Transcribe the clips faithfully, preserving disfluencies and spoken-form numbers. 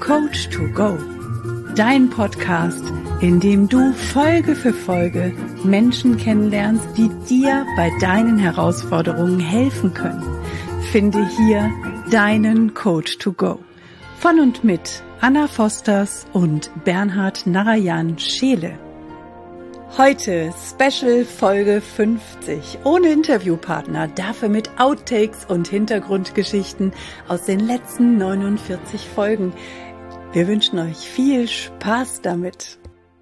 Coach to Go, dein Podcast, in dem du Folge für Folge Menschen kennenlernst, die dir bei deinen Herausforderungen helfen können. Finde hier deinen Coach to Go. Von und mit Anna Fosters und Bernhard Narayan Scheele. Heute Special Folge fünfzig, ohne Interviewpartner, dafür mit Outtakes und Hintergrundgeschichten aus den letzten neunundvierzig Folgen. Wir wünschen euch viel Spaß damit.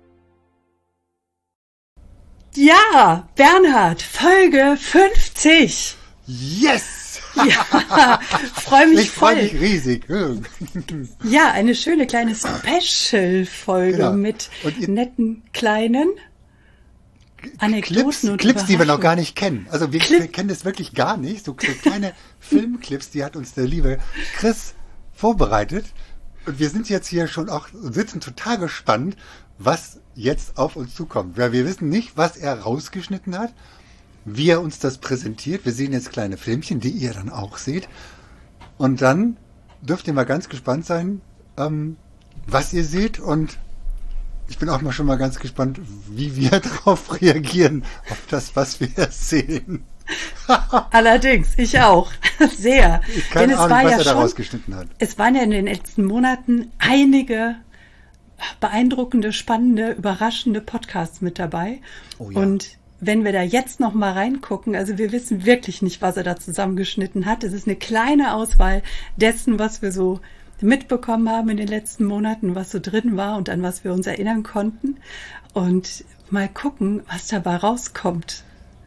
Ja, Bernhard, Folge fünfzig. Yes! Ja, freue mich ich freu voll. Ich freue mich riesig. Ja, eine schöne kleine Special-Folge Genau. mit ihr- netten kleinen Anekdoten Clips, und Clips, die wir noch Überraschungen. gar nicht kennen. Also wir, Clip- wir kennen das wirklich gar nicht. So, so kleine Filmclips, die hat uns der liebe Chris vorbereitet. Und wir sind jetzt hier schon auch, sitzen total gespannt, was jetzt auf uns zukommt. Weil wir wissen nicht, was er rausgeschnitten hat, wie er uns das präsentiert. Wir sehen jetzt kleine Filmchen, die ihr dann auch seht. Und dann dürft ihr mal ganz gespannt sein, ähm, was ihr seht. Und ich bin auch mal schon mal ganz gespannt, wie wir darauf reagieren, auf das, was wir sehen. Allerdings, ich auch. Sehr. Ich keine Denn es Ahnung, war was ja er da schon, rausgeschnitten hat. es waren ja in den letzten Monaten einige beeindruckende, spannende, überraschende Podcasts mit dabei. Oh ja. Und wenn wir da jetzt noch mal reingucken, also wir wissen wirklich nicht, was er da zusammengeschnitten hat. Es ist eine kleine Auswahl dessen, was wir so mitbekommen haben in den letzten Monaten, was so drin war und an was wir uns erinnern konnten. Und mal gucken, was dabei rauskommt.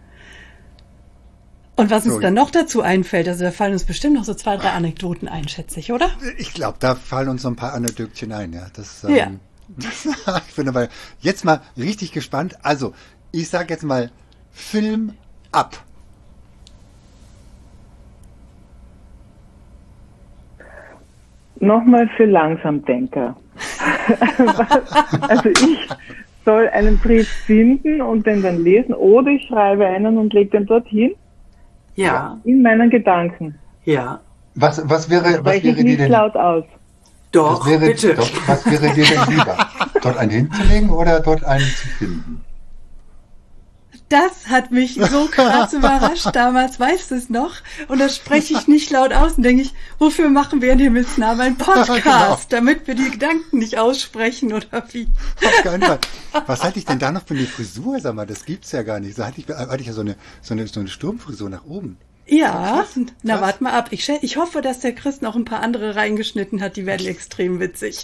Und was uns So. dann noch dazu einfällt, also da fallen uns bestimmt noch so zwei, drei Anekdoten ein, schätze ich, oder? Ich glaube, da fallen uns so ein paar Anekdötchen ein. Ja, das, ähm, Ja. das, ich bin aber jetzt mal richtig gespannt. Also, ich sage jetzt mal Film ab. Nochmal für Langsamdenker. Also ich soll einen Brief finden und den dann lesen oder ich schreibe einen und lege den dorthin Ja, in meinen Gedanken. ja. Was, was wäre, was Spreche ich wäre dir nicht denn, laut aus. Doch, was wäre, bitte. doch, was wäre dir denn lieber? Dort einen hinzulegen oder dort einen zu finden? Das hat mich so krass überrascht damals, weißt du es noch? Und das spreche ich nicht laut aus und denke ich, wofür machen wir in Himmels Namen einen Podcast? Genau. Damit wir die Gedanken nicht aussprechen oder wie? Auf keinen Fall. Was hatte ich denn da noch für eine Frisur? Sag mal, das gibt's ja gar nicht. So hatte ich, hatte ich ja so eine, so eine, so eine Sturmfrisur nach oben. Ja, na Krass. warte mal ab. Ich, schä- ich hoffe, dass der Chris noch ein paar andere reingeschnitten hat, die werden extrem witzig.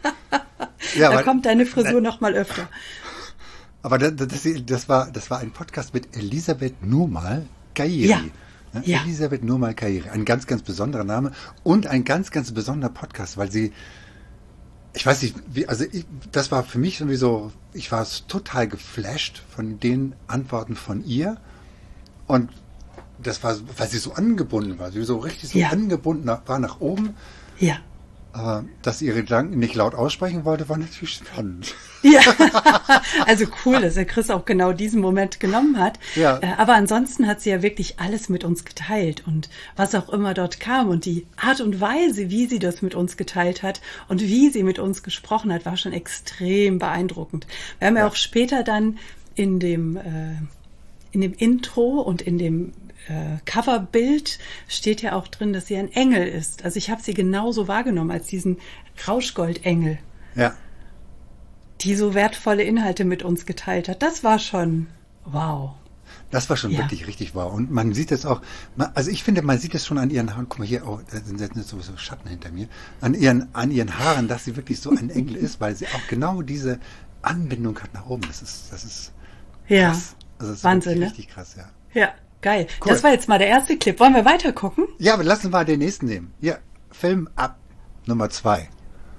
Ja, da aber- kommt deine Frisur noch mal öfter. Aber das, das, das, war, das war ein Podcast mit Elisabeth Nurmal Kairi. Ja. Ne? Ja. Elisabeth Nurmal Kairi. Ein ganz, ganz besonderer Name und ein ganz, ganz besonderer Podcast, weil sie, ich weiß nicht, wie, also ich, das war für mich sowieso, ich war total geflasht von den Antworten von ihr und das war, weil sie so angebunden war, sie so richtig so Ja. angebunden nach, war nach oben, Ja. aber dass sie ihre Gedanken nicht laut aussprechen wollte, war natürlich spannend. Ja, also cool, dass der Chris auch genau diesen Moment genommen hat. Ja. Äh, Aber ansonsten hat sie ja wirklich alles mit uns geteilt und was auch immer dort kam und die Art und Weise, wie sie das mit uns geteilt hat und wie sie mit uns gesprochen hat, war schon extrem beeindruckend. Wir haben ja, Ja. auch später dann in dem, äh, in dem Intro und in dem äh, Coverbild steht ja auch drin, dass sie ein Engel ist. Also ich habe sie genauso wahrgenommen als diesen Rauschgoldengel, Ja. die so wertvolle Inhalte mit uns geteilt hat. Das war schon wow. Das war schon Ja. wirklich richtig wahr. Und man sieht es auch, man, also ich finde, man sieht es schon an ihren Haaren, guck mal hier, oh, da sind jetzt sowieso Schatten hinter mir, an ihren, an ihren Haaren, dass sie wirklich so ein Engel ist, weil sie auch genau diese Anbindung hat nach oben. Das ist, das ist Ja, krass. Also das ist Wahnsinn, wirklich ne? richtig krass, ja. Ja, geil. Cool. Das war jetzt mal der erste Clip. Wollen wir weiter gucken? Ja, aber lassen wir den nächsten nehmen. Hier, Film ab, Nummer zwei.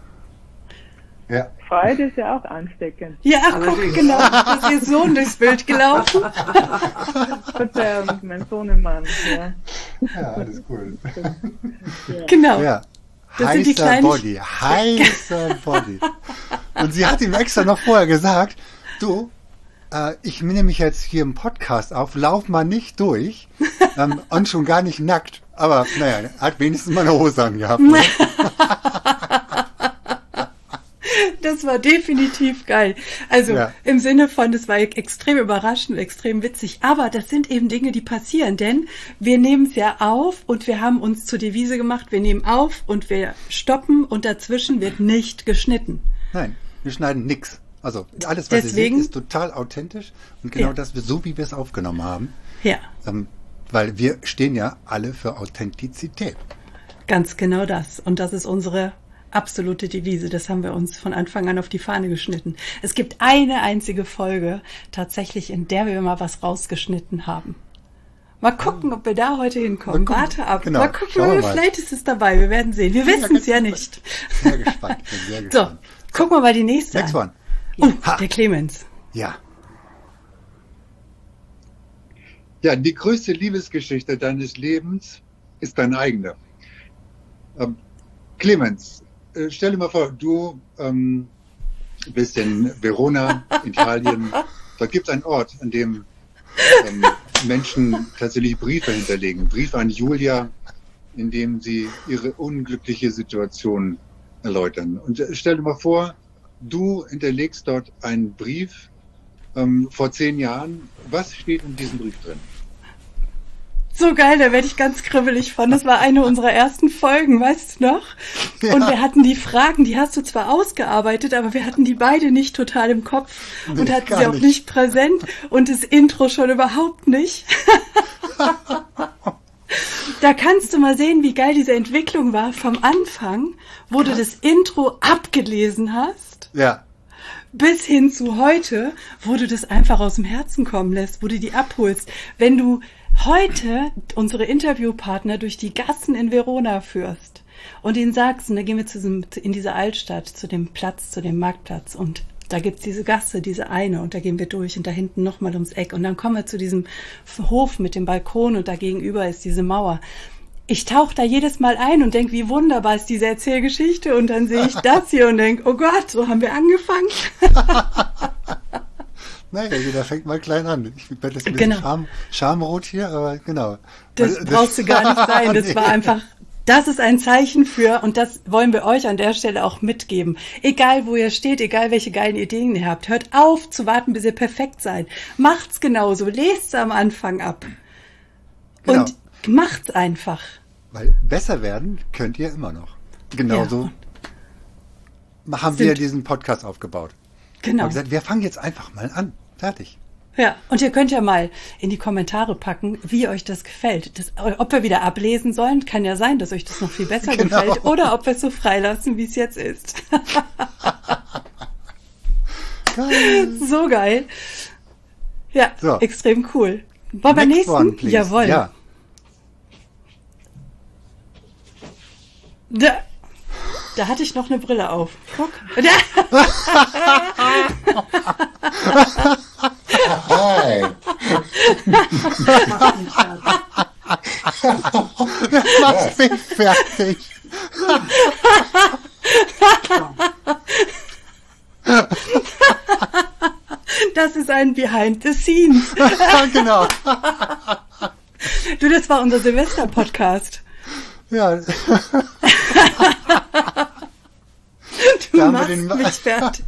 Ja. Freude ist ja auch ansteckend. Ja, ach guck, genau. Da ist ihr Sohn durchs Bild gelaufen. Verzeihung, mein Sohnemann. Ja. Ja, alles cool. Genau. Ja. Das sind die Heißer kleinen- Body, heißer Body. Und sie hat ihm extra noch vorher gesagt, du, äh, ich nehme mich jetzt hier im Podcast auf, lauf mal nicht durch ähm, und schon gar nicht nackt. Aber naja, hat wenigstens mal eine Hose angehabt. Ne? das war definitiv geil. Also Ja. im Sinne von, das war extrem überraschend, extrem witzig. Aber das sind eben Dinge, die passieren, denn wir nehmen es ja auf und wir haben uns zur Devise gemacht, wir nehmen auf und wir stoppen und dazwischen wird nicht geschnitten. Nein, wir schneiden nix. Also alles, was Deswegen- ihr seht, ist total authentisch und genau Ja. das, so wie wir es aufgenommen haben. Ja, Ähm, weil wir stehen ja alle für Authentizität. ganz genau das. Und das ist unsere absolute Devise. Das haben wir uns von Anfang an auf die Fahne geschnitten. Es gibt eine einzige Folge tatsächlich, in der wir mal was rausgeschnitten haben. Mal gucken, ob wir da heute hinkommen. Mal gucken. Warte ab. Genau. Mal gucken, Schauen wir mal. vielleicht ist es dabei. Wir werden sehen. Wir wissen es ja nicht. Sehr gespannt. Bin sehr So, gespannt. gucken wir mal die nächste Next an. one. Oh, Ha. der Clemens. Ja. Ja, die größte Liebesgeschichte deines Lebens ist deine eigene. Ähm, Clemens, äh, stell dir mal vor, du ähm, bist in Verona, Italien. Dort gibt es einen Ort, an dem ähm, Menschen tatsächlich Briefe hinterlegen. Briefe an Julia, in dem sie ihre unglückliche Situation erläutern. Und äh, stell dir mal vor, du hinterlegst dort einen Brief ähm, vor zehn Jahren. Was steht in diesem Brief drin? So geil, da werde ich ganz kribbelig von. Das war eine unserer ersten Folgen, weißt du noch? Ja. Und wir hatten die Fragen, die hast du zwar ausgearbeitet, aber wir hatten die beide nicht total im Kopf Nee, und hatten gar sie auch nicht. nicht präsent und das Intro schon überhaupt nicht. Da kannst du mal sehen, wie geil diese Entwicklung war vom Anfang, wo du das Intro abgelesen hast, Ja. bis hin zu heute, wo du das einfach aus dem Herzen kommen lässt, wo du die abholst. Wenn du heute unsere Interviewpartner durch die Gassen in Verona führst und ihnen sagst, und da gehen wir zu diesem, in diese Altstadt, zu dem Platz, zu dem Marktplatz und da gibt's diese Gasse, diese eine und da gehen wir durch und da hinten nochmal ums Eck und dann kommen wir zu diesem Hof mit dem Balkon und da gegenüber ist diese Mauer. Ich tauche da jedes Mal ein und denke, wie wunderbar ist diese Erzählgeschichte und dann sehe ich das hier und denke, oh Gott, so haben wir angefangen. Naja, jeder fängt mal klein an. Ich werde das ein bisschen Genau. Scham, Schamrot hier, aber genau. Das Weil- brauchst du gar nicht sein. Das Nee. war einfach, das ist ein Zeichen für, und das wollen wir euch an der Stelle auch mitgeben. Egal wo ihr steht, egal welche geilen Ideen ihr habt, hört auf zu warten, bis ihr perfekt seid. Macht's genauso, lest's am Anfang ab. Genau. Und macht's einfach. Weil besser werden könnt ihr immer noch. Genauso haben Sind- wir diesen Podcast aufgebaut. Genau. Und gesagt, wir fangen jetzt einfach mal an. Fertig. Ja, und ihr könnt ja mal in die Kommentare packen, wie euch das gefällt. Das, ob wir wieder ablesen sollen, kann ja sein, dass euch das noch viel besser Genau. gefällt. Oder ob wir es so freilassen, wie es jetzt ist. Geil. So geil. Ja, So. extrem cool. Wollen wir Next nächsten? one, please. Jawohl. Ja. Da, da hatte ich noch eine Brille auf. Guck. Da. Hi. Mach's mich fertig. Das ist ein Behind the Scenes. Genau. Du, das war unser Silvester-Podcast. Ja. Du Da haben wir machst den- mich fertig.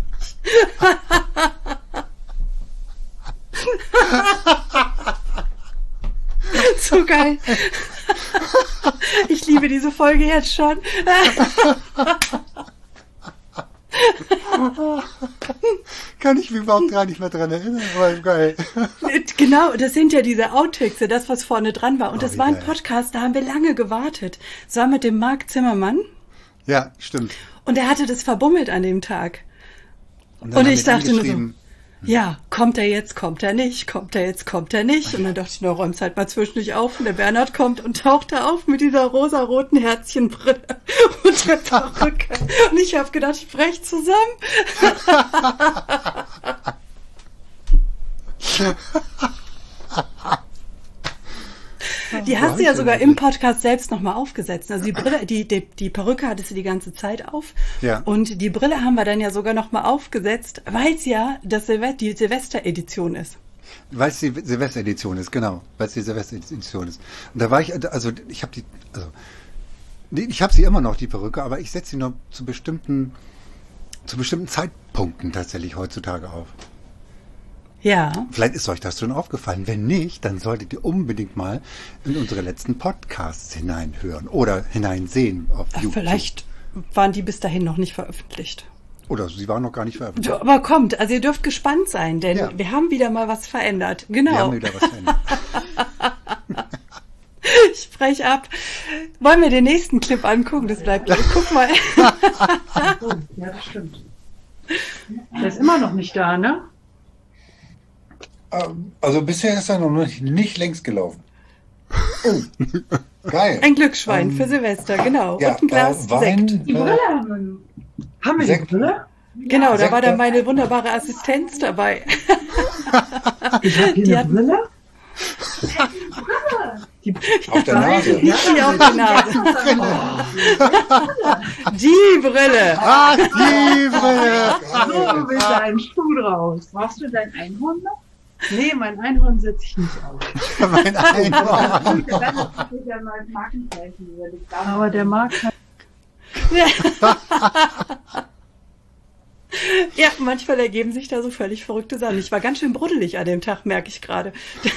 So geil. Ich liebe diese Folge jetzt schon. Kann ich mich überhaupt gar nicht mehr dran erinnern, aber geil. Genau, das sind ja diese Outtakes, das, was vorne dran war. Und Oh, das wie war ein geil. Podcast, da haben wir lange gewartet. Das war mit dem Marc Zimmermann. Ja, stimmt. Und er hatte das verbummelt an dem Tag. dann Und haben ich wir dachte nur so, angeschrieben, ja, kommt er jetzt, kommt er nicht, kommt er jetzt, kommt er nicht. Und dann dachte ich, na, räum's halt mal zwischendurch auf. Und der Bernhard kommt und taucht da auf mit dieser rosaroten Herzchenbrille und der Perücke. Und ich habe gedacht, ich brech zusammen. Die hast du ja sogar im Podcast selbst nochmal aufgesetzt. Also die Brille, die, die, die Perücke hattest du die ganze Zeit auf. Ja. Und die Brille haben wir dann ja sogar nochmal aufgesetzt, weil es ja das Silve- die Silvester-Edition ist. Weil es die Silvesteredition ist, genau. Weil es die Silvesteredition ist. Und da war ich, also ich habe die, also nee, ich habe sie immer noch, die Perücke, aber ich setze sie nur zu bestimmten, zu bestimmten Zeitpunkten punkten tatsächlich heutzutage auf. Ja. Vielleicht ist euch das schon aufgefallen. Wenn nicht, dann solltet ihr unbedingt mal in unsere letzten Podcasts hineinhören oder hineinsehen auf YouTube. Vielleicht waren die bis dahin noch nicht veröffentlicht. Oder sie waren noch gar nicht veröffentlicht. Aber kommt, also ihr dürft gespannt sein, denn Ja. wir haben wieder mal was verändert. Genau. Wir haben wieder was verändert. Ich spreche ab. Wollen wir den nächsten Clip angucken? Das bleibt gleich. Guck mal. Ja, das stimmt. Der ist immer noch nicht da, ne? Also bisher ist er noch nicht, nicht längst gelaufen. Oh, geil. Ein Glücksschwein Ähm, für Silvester, genau. Ja, Und ein Glas äh, Wein, Sekt. Die Brille haben wir. Haben wir die Sekt. Brille? Genau, da Sekt, war dann ja. meine wunderbare Assistenz dabei. Ich habe hier Die eine hat- Brille. Die, auf der Nase. Nicht die auf die Nase. Die Brille. Ah, die Brille! so will dein Schuh draus. Brauchst du dein Einhorn noch? Nee, mein Einhorn setze ich nicht auf. Mein Einhorn. Aber der Markt hat Ja, manchmal ergeben sich da so völlig verrückte Sachen. Ich war ganz schön bruddelig an dem Tag, merke ich gerade.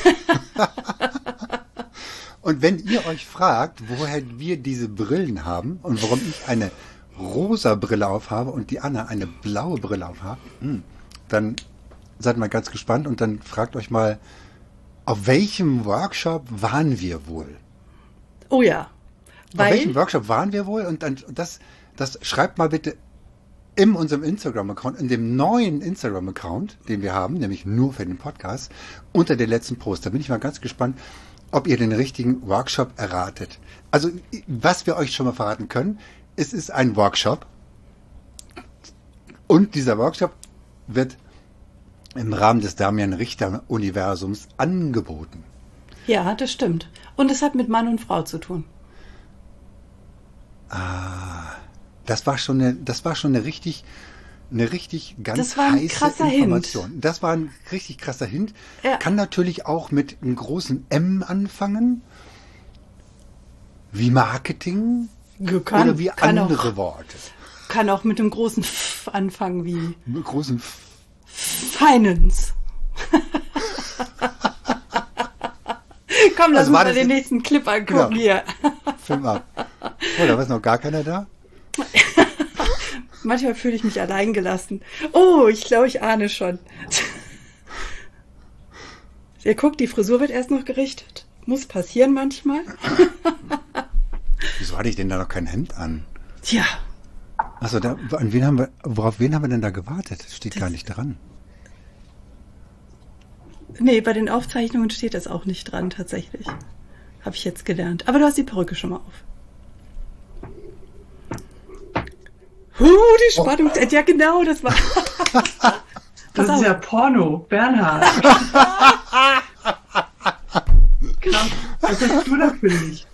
Und wenn ihr euch fragt, woher wir diese Brillen haben und warum ich eine rosa Brille aufhabe und die Anna eine blaue Brille aufhabe, hm, dann seid mal ganz gespannt und dann fragt euch mal, auf welchem Workshop waren wir wohl? Oh ja. Auf Weil, welchem Workshop waren wir wohl? Und dann das, das schreibt mal bitte in unserem Instagram-Account, in dem neuen Instagram-Account, den wir haben, nämlich nur für den Podcast, unter den letzten Post. Da bin ich mal ganz gespannt, ob ihr den richtigen Workshop erratet. Also, was wir euch schon mal verraten können, es ist ein Workshop. Und dieser Workshop wird im Rahmen des Damian Richter-Universums angeboten. ja, das stimmt. Und es hat mit Mann und Frau zu tun. Das war schon eine, das war schon eine richtig, eine richtig ganz Das war ein heiße krasser Information. Das war ein richtig krasser Hint. Ja. Kann natürlich auch mit einem großen M anfangen, wie Marketing Kann, oder wie kann andere auch, Worte. kann auch mit dem großen F anfangen wie Mit großen F Finance. Komm, lass Also war uns mal das den jetzt- nächsten Clip angucken Genau. hier. Film ab. Oh, da war noch gar keiner da. Manchmal fühle ich mich allein gelassen. Oh, ich glaube, ich ahne schon. Ihr guckt, die Frisur wird erst noch gerichtet. Muss passieren manchmal. Wieso hatte ich denn da noch kein Hemd an? Tja, Achso, da, an wen haben wir, worauf wen haben wir denn da gewartet? Das steht gar nicht dran. nee, bei den Aufzeichnungen steht das auch nicht dran, tatsächlich. Habe ich jetzt gelernt. Aber du hast die Perücke schon mal auf. Huh, die Spannung. Ja, genau, das war. Das auf. ist ja Porno, Bernhard. Krass. Was hast du da für Licht?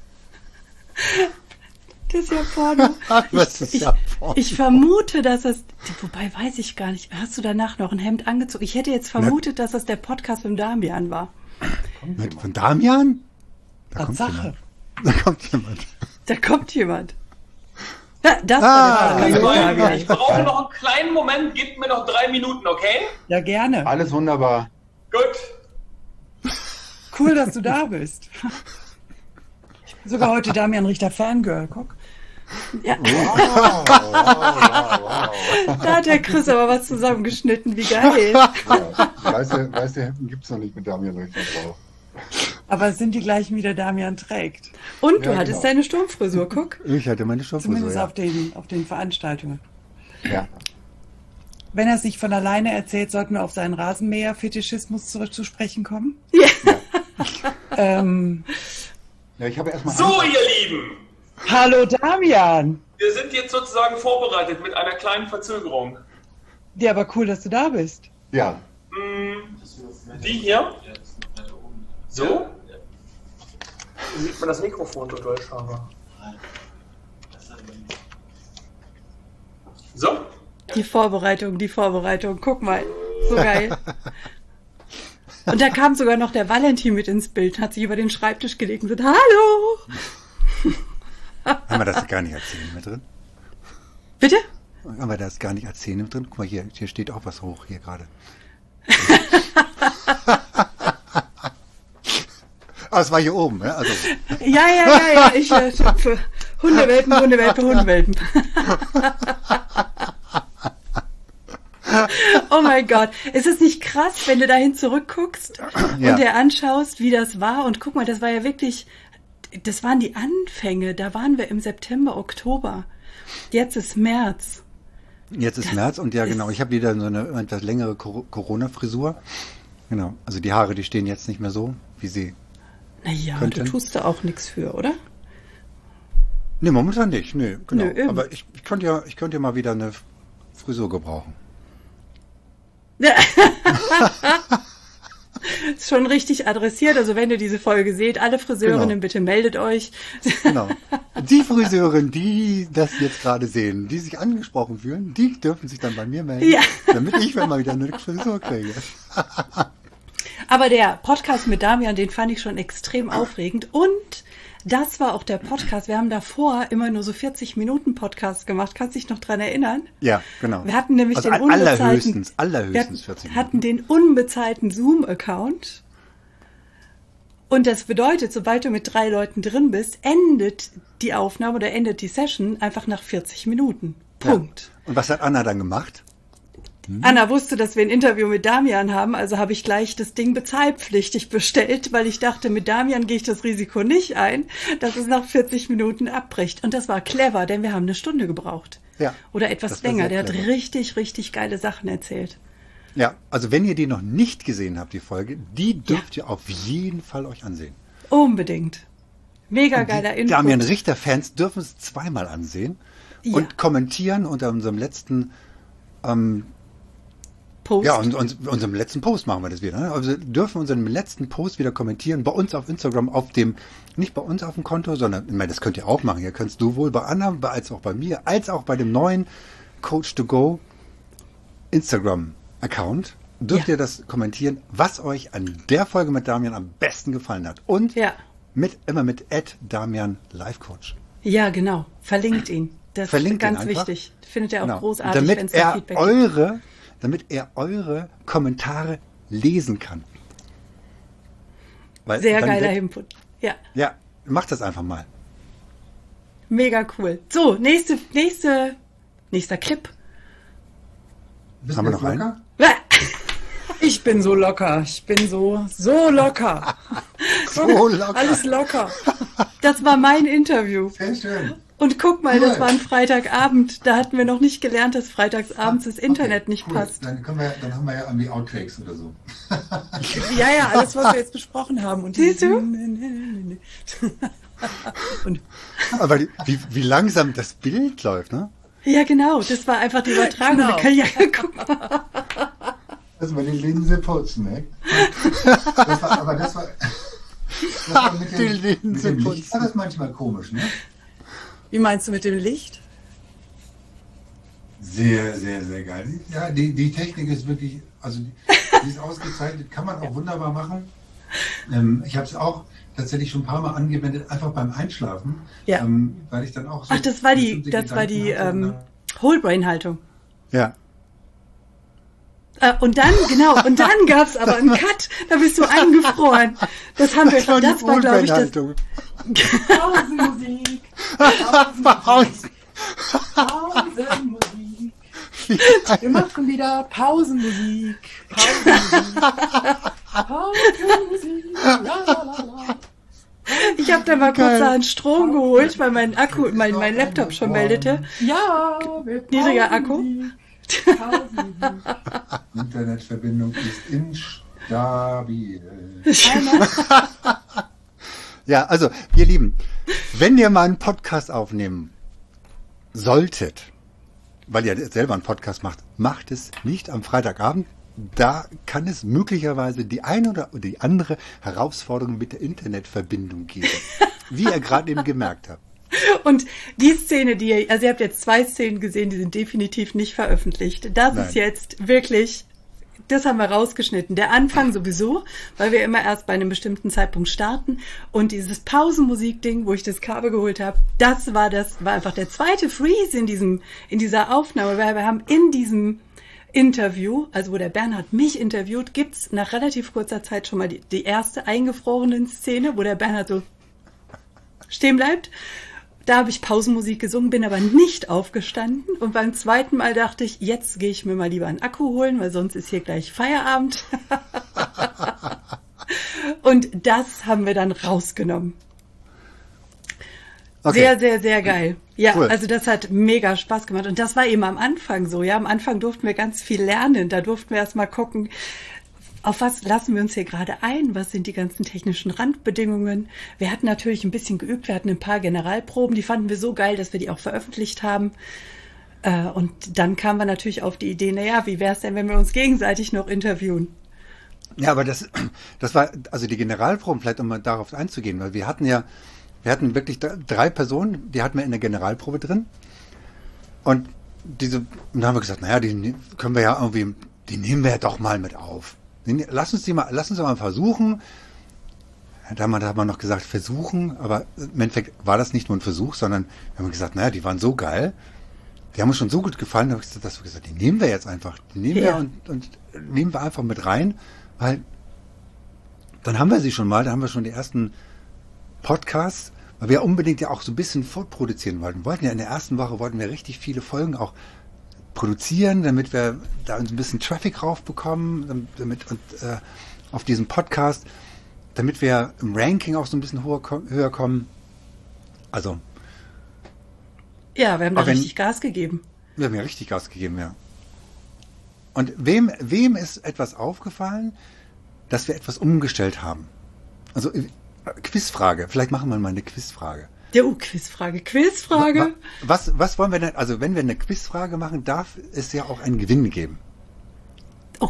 Das ist ja Porno. Was ist Ich, ja Porno? ich vermute, dass das. Wobei weiß ich gar nicht. Hast du danach noch ein Hemd angezogen? Ich hätte jetzt vermutet, dass das der Podcast mit Damian war. Mit, von Damian? Da kommt Tatsache. jemand. Da kommt jemand. Da kommt jemand. Ja, das Ah, war der ja. Podcast mit Damian. Ich brauche noch einen kleinen Moment, gebt mir noch drei Minuten, okay? Ja, gerne. Alles wunderbar. Gut. Cool, dass du da bist. Ich bin sogar heute Damian Richter Fangirl. Guck. Ja, Wow, wow, wow, wow. da hat der Chris aber was zusammengeschnitten. Wie geil. Ja, weiße, weiße Hemden gibt es noch nicht mit Damian Richter drauf. Aber es sind die gleichen, wie der Damian trägt. Und du Ja, hattest genau. deine Sturmfrisur, guck. Ich hatte meine Stoffhose. Zumindest Ja. auf, den, auf den Veranstaltungen. Ja. Wenn er es nicht von alleine erzählt, sollten wir auf seinen Rasenmäher-Fetischismus zurück zu sprechen kommen. Ja. Ähm, Ja, ich habe erstmal. So, ihr Lieben, hallo Damian! wir sind jetzt sozusagen vorbereitet mit einer kleinen Verzögerung. Ja, aber cool, dass du da bist. Ja. Die hier. So? Wie sieht man das Mikrofon total scharf? So? Die Vorbereitung, die Vorbereitung. Guck mal. So geil. Und da kam sogar noch der Valentin mit ins Bild, hat sich über den Schreibtisch gelegt und gesagt, hallo. Haben wir das gar nicht erzählt mit drin? Bitte? Aber da ist gar nicht als Szene drin. Guck mal, hier, hier steht auch was hoch, hier gerade. Ah, es war hier oben, ja? Also. Ja, ja, ja, ja, ich äh, für Hundewelpen, Hundewelpen, Hundewelpen. Oh mein Gott. Ist es nicht krass, wenn du dahin zurückguckst Ja. und dir anschaust, wie das war? Und guck mal, das war ja wirklich, das waren die Anfänge. Da waren wir im September, Oktober. Jetzt ist März. Jetzt ist Das März und ja, ist- genau. Ich habe wieder so eine etwas längere Cor- Corona-Frisur. Genau. Also die Haare, die stehen jetzt nicht mehr so, wie sie. Naja, Könnten. du tust da auch nichts für, oder? Nee, momentan nicht. Nee, genau. Nö, eben. Aber ich, ich könnte ja, ich könnte ja mal wieder eine Frisur gebrauchen. Ist schon richtig adressiert. Also wenn ihr diese Folge seht, alle Friseurinnen, Genau. bitte meldet euch. Genau. Die Friseurin, die das jetzt gerade sehen, die sich angesprochen fühlen, die dürfen sich dann bei mir melden, Ja. damit ich mal wieder eine Frisur kriege. Aber der Podcast mit Damian, den fand ich schon extrem aufregend. Und das war auch der Podcast. Wir haben davor immer nur so vierzig Minuten Podcast gemacht. Kannst du dich noch dran erinnern? Ja, genau. Wir hatten nämlich also den all- unbezahlten, allerhöchstens, allerhöchstens wir vierzig Minuten. hatten den unbezahlten Zoom-Account. Und das bedeutet, sobald du mit drei Leuten drin bist, endet die Aufnahme oder endet die Session einfach nach vierzig Minuten. Punkt. Ja. Und was hat Anna dann gemacht? Anna wusste, dass wir ein Interview mit Damian haben, also habe ich gleich das Ding bezahlpflichtig bestellt, weil ich dachte, mit Damian gehe ich das Risiko nicht ein, dass es nach vierzig Minuten abbricht. Und das war clever, denn wir haben eine Stunde gebraucht. Ja, Oder etwas das war länger. sehr Der hat clever. richtig, richtig geile Sachen erzählt. Ja, also wenn ihr die noch nicht gesehen habt, die Folge, die dürft ihr auf jeden Fall euch ansehen. Unbedingt. Mega geiler Die Input. Damian Richter-Fans dürfen es zweimal ansehen Ja. und kommentieren unter unserem letzten ähm, Post. Ja, und, und unserem letzten Post machen wir das wieder. Ne? Also dürfen unseren letzten Post wieder kommentieren, bei uns auf Instagram, auf dem, nicht bei uns auf dem Konto, sondern, ich meine, das könnt ihr auch machen. Ihr könnt es sowohl bei Anna, als auch bei mir, als auch bei dem neuen Coach to Go Instagram-Account. Dürft Ja. ihr das kommentieren, was euch an der Folge mit Damian am besten gefallen hat. Und Ja. mit, immer mit at Damian Life Coach. Ja, genau. Verlinkt ihn. Das Verlinkt ist ihn ganz einfach. wichtig. Findet er auch Genau. großartig, wenn es damit da er Feedback gibt. eure, damit er eure Kommentare lesen kann. Weil Sehr dann geiler wird- Input. Ja, Ja, macht das einfach mal. mega cool. So, nächste, nächste, nächster Clip. Bist Haben du wir jetzt noch einen? locker? Ich bin so locker. Ich bin so, so locker. So locker. Alles locker. Das war mein Interview. Sehr schön. Und guck mal, Cool. das war ein Freitagabend. Da hatten wir noch nicht gelernt, dass freitagsabends das Internet Okay, nicht cool. passt. Dann, können wir, dann haben wir ja irgendwie Outtakes oder so. Ja, ja, alles, was wir jetzt besprochen haben. Und Siehst du? Und Aber die, wie, wie langsam das Bild läuft, ne? Ja, genau. Das war einfach die Übertragung. Genau. Da kann- Ja, guck mal. Also bei den Linse putzen, ne? Das war, aber das war, das war mit, Die dem, mit Linse dem Licht putzen. war das manchmal komisch, ne? wie meinst du mit dem Licht? Sehr, sehr, sehr geil. Ja, die, die Technik ist wirklich, also die, die ist ausgezeichnet, kann man auch wunderbar machen. Ähm, ich habe es auch tatsächlich schon ein paar Mal angewendet, einfach beim Einschlafen, Ja. ähm, weil ich dann auch so Ach, das war die, bestimmte das war die Gedanken ähm, hatte. Whole-Brain-Haltung. Ja. Äh, und dann, genau, und dann gab's aber einen Cut. Da bist du eingefroren. Das haben wir, Das war die das war, glaube ich, das. Wohlbeinhaltung. Pausenmusik. Pausen. Pausenmusik. Wir machen wieder Pausenmusik. Pausenmusik. Pausenmusik. La, la, la, la. Ich habe da mal Geil. kurz einen Strom geholt, weil mein Akku, mein, mein Laptop schon meldete. Ja, wir Niedriger Akku. Pausenmusik. Pausenmusik. Internetverbindung ist instabil. Ja, also, ihr Lieben, wenn ihr mal einen Podcast aufnehmen solltet, weil ihr selber einen Podcast macht, macht es nicht am Freitagabend. Da kann es möglicherweise die eine oder die andere Herausforderung mit der Internetverbindung geben. Wie ihr gerade eben gemerkt habt. Und die Szene, die ihr, also ihr habt jetzt zwei Szenen gesehen, die sind definitiv nicht veröffentlicht. Das Nein. ist jetzt wirklich das haben wir rausgeschnitten. Der Anfang sowieso, weil wir immer erst bei einem bestimmten Zeitpunkt starten. Und dieses Pausenmusikding, wo ich das Kabel geholt habe, das war das, war einfach der zweite Freeze in diesem, in dieser Aufnahme, weil wir haben in diesem Interview, also wo der Bernhard mich interviewt, gibt's nach relativ kurzer Zeit schon mal die, die erste eingefrorene Szene, wo der Bernhard so stehen bleibt. Da habe ich Pausenmusik gesungen, bin aber nicht aufgestanden. Und beim zweiten Mal dachte ich, jetzt gehe ich mir mal lieber einen Akku holen, weil sonst ist hier gleich Feierabend. Und das haben wir dann rausgenommen. Okay. Sehr, sehr, sehr geil. Ja, cool. Also das hat mega Spaß gemacht. Und das war eben am Anfang so. Ja, am Anfang durften wir ganz viel lernen. Da durften wir erst mal gucken, auf was lassen wir uns hier gerade ein? Was sind die ganzen technischen Randbedingungen? Wir hatten natürlich ein bisschen geübt. Wir hatten ein paar Generalproben. Die fanden wir so geil, dass wir die auch veröffentlicht haben. Und dann kamen wir natürlich auf die Idee, naja, wie wäre es denn, wenn wir uns gegenseitig noch interviewen? Ja, aber das, das war, also die Generalproben, vielleicht um mal darauf einzugehen, weil wir hatten ja, wir hatten wirklich drei Personen, die hatten wir in der Generalprobe drin. Und diese, und dann haben wir gesagt, naja, die können wir ja irgendwie, die nehmen wir ja doch mal mit auf. Lass uns die mal, lass uns mal versuchen. Damals hat man noch gesagt, versuchen, aber im Endeffekt war das nicht nur ein Versuch, sondern wir haben gesagt, naja, die waren so geil, die haben uns schon so gut gefallen, da habe ich gesagt, dass wir gesagt, die nehmen wir jetzt einfach, die nehmen ja. wir und, und nehmen wir einfach mit rein, weil dann haben wir sie schon mal, da haben wir schon die ersten Podcasts, weil wir unbedingt ja auch so ein bisschen fortproduzieren wollten. Wir wollten ja in der ersten Woche, wollten wir richtig viele Folgen auch produzieren, damit wir da ein bisschen Traffic raufbekommen, damit und äh, auf diesem Podcast, damit wir im Ranking auch so ein bisschen höher, höher kommen. Also ja, wir haben da richtig wenn, Gas gegeben. Wir haben ja richtig Gas gegeben, ja. Und wem wem ist etwas aufgefallen, dass wir etwas umgestellt haben? Also äh, Quizfrage. Vielleicht machen wir mal eine Quizfrage. Ja, oh, Quizfrage, Quizfrage. Was, was wollen wir denn, also wenn wir eine Quizfrage machen, darf es ja auch einen Gewinn geben. Oh.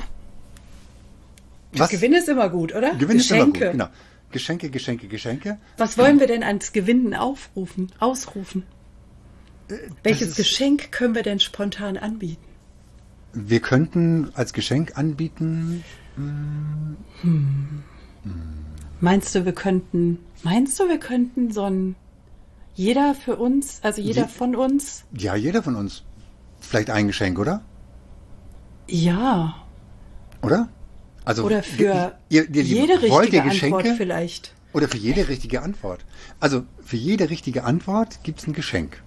Was? Gewinn ist immer gut, oder? Gewinn Geschenke. ist immer gut, genau. Geschenke, Geschenke, Geschenke. Was wollen wir denn ans Gewinnen aufrufen, ausrufen? Das Welches Geschenk können wir denn spontan anbieten? Wir könnten als Geschenk anbieten. Hm. Hm. Hm. Meinst du, wir könnten, meinst du, wir könnten so ein Jeder für uns, also jeder Je, von uns? Ja, jeder von uns. Vielleicht ein Geschenk, oder? Ja. Oder? Also oder für ihr, ihr, ihr, jede richtige Geschenke, Antwort vielleicht. Oder für jede richtige Antwort. Also für jede richtige Antwort gibt es ein Geschenk.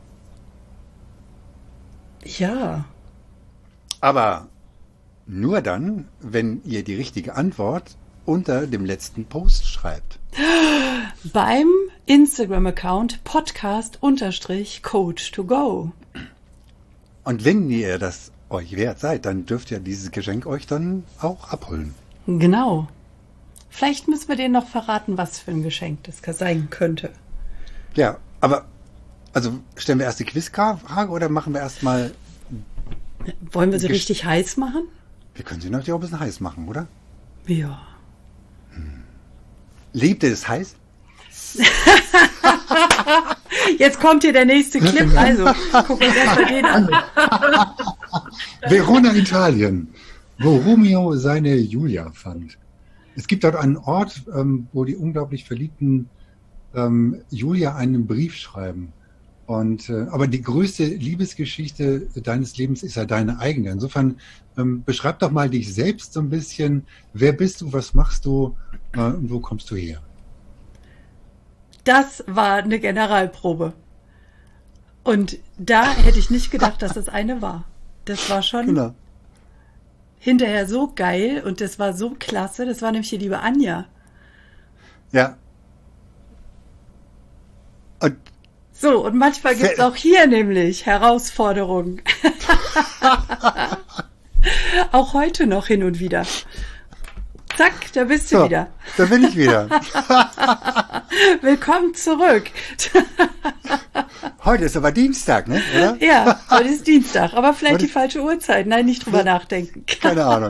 Ja. Aber nur dann, wenn ihr die richtige Antwort unter dem letzten Post schreibt. Beim Instagram-Account podcast-coach to go. Und wenn ihr das euch wert seid, dann dürft ihr dieses Geschenk euch dann auch abholen. Genau. Vielleicht müssen wir denen noch verraten, was für ein Geschenk das sein könnte. Ja, aber also stellen wir erst die Quizfrage oder machen wir erst mal... Wollen wir sie richtig heiß machen? Wir können sie natürlich auch ein bisschen heiß machen, oder? Ja. Liebt ihr das heiß? Jetzt kommt hier der nächste Clip, also gucken wir uns erstmal den an. Verona, Italien, wo Romeo seine Julia fand. Es gibt dort einen Ort, ähm, wo die unglaublich Verliebten ähm, Julia einen Brief schreiben. Und äh, aber die größte Liebesgeschichte deines Lebens ist ja deine eigene. Insofern ähm, beschreib doch mal dich selbst so ein bisschen. Wer bist du, was machst du äh, und wo kommst du her? Das war eine Generalprobe. Und da hätte ich nicht gedacht, dass das eine war. Das war schon genau. Hinterher so geil und das war so klasse. Das war nämlich die liebe Anja. Ja. Und so, und manchmal gibt es auch hier nämlich Herausforderungen. Auch heute noch hin und wieder. Zack, da bist du so, wieder. Da bin ich wieder. Willkommen zurück. Heute ist aber Dienstag, ne? Oder? Ja, heute ist Dienstag, aber vielleicht die falsche Uhrzeit. Nein, nicht drüber nachdenken. Keine Ahnung.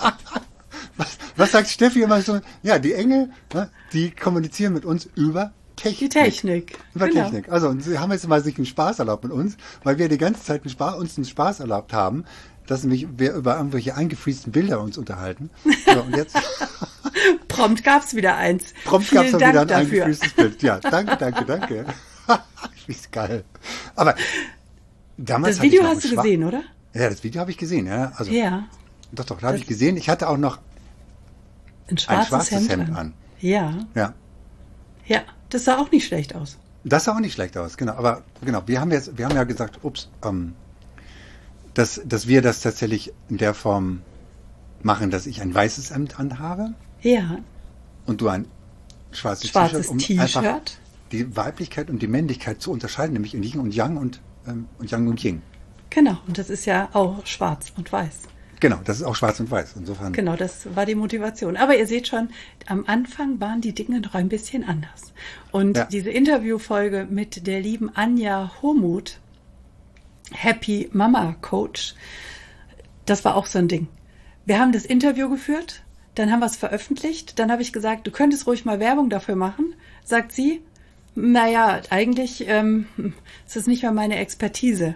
Was, was sagt Steffi immer so? Ja, die Engel, ne, die kommunizieren mit uns über Technik. Die Technik. Über genau. Technik. Also, und sie haben jetzt mal sich einen Spaß erlaubt mit uns, weil wir die ganze Zeit einen Spaß, uns einen Spaß erlaubt haben, dass nämlich wir über irgendwelche eingefrieste Bilder uns unterhalten. So, und jetzt Prompt gab's wieder eins. prompt Vielen gab's dann Dank wieder ein dafür. eingefriestes Bild. Ja, danke, danke, danke. Ist geil. Aber damals Das hatte ich Video noch hast ein du Schwa- gesehen, oder? Ja, das Video habe ich gesehen, ja. Also, Ja. Doch, doch, da habe Das- ich gesehen. Ich hatte auch noch Ein schwarzes, ein schwarzes Hemd, an. an. Ja. Ja. Ja. Das sah auch nicht schlecht aus. Das sah auch nicht schlecht aus, genau. Aber genau, wir haben jetzt, wir haben ja gesagt, ups, ähm, dass, dass wir das tatsächlich in der Form machen, dass ich ein weißes Hemd anhabe Ja. und du ein schwarzes, Schwarzes T-Shirt, um einfach T-Shirt. die Weiblichkeit und die Männlichkeit zu unterscheiden, nämlich in Yin und Yang und, ähm, und Yang und Yin. Genau. Und das ist ja auch schwarz und weiß. Genau, das ist auch schwarz und weiß. Insofern. Genau, das war die Motivation. Aber ihr seht schon, am Anfang waren die Dinge noch ein bisschen anders. Und Ja. diese Interviewfolge mit der lieben Anja Homuth, Happy Mama Coach, das war auch so ein Ding. Wir haben das Interview geführt, dann haben wir es veröffentlicht, dann habe ich gesagt, du könntest ruhig mal Werbung dafür machen. Sagt sie, naja, eigentlich ähm, ist das nicht mehr meine Expertise.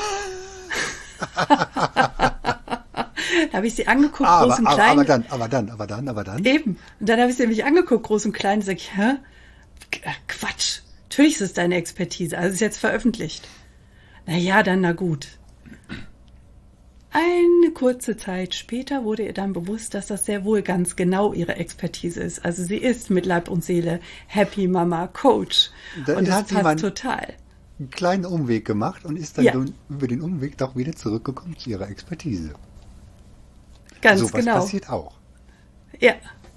Da habe ich sie angeguckt, Ah, groß aber, und aber, klein. aber dann, aber dann, aber dann, aber dann. Eben. Und dann habe ich sie nämlich angeguckt, groß und klein, und sage ich, hä? Quatsch. Natürlich ist es deine Expertise. Also es ist jetzt veröffentlicht. Na ja, dann na gut. Eine kurze Zeit später wurde ihr dann bewusst, dass das sehr wohl ganz genau ihre Expertise ist. Also sie ist mit Leib und Seele Happy Mama Coach. Da Und das hat sie passt mal- total. Einen kleinen Umweg gemacht und ist dann Ja. so über den Umweg doch wieder zurückgekommen zu ihrer Expertise. Ganz So was genau. passiert auch. Ja.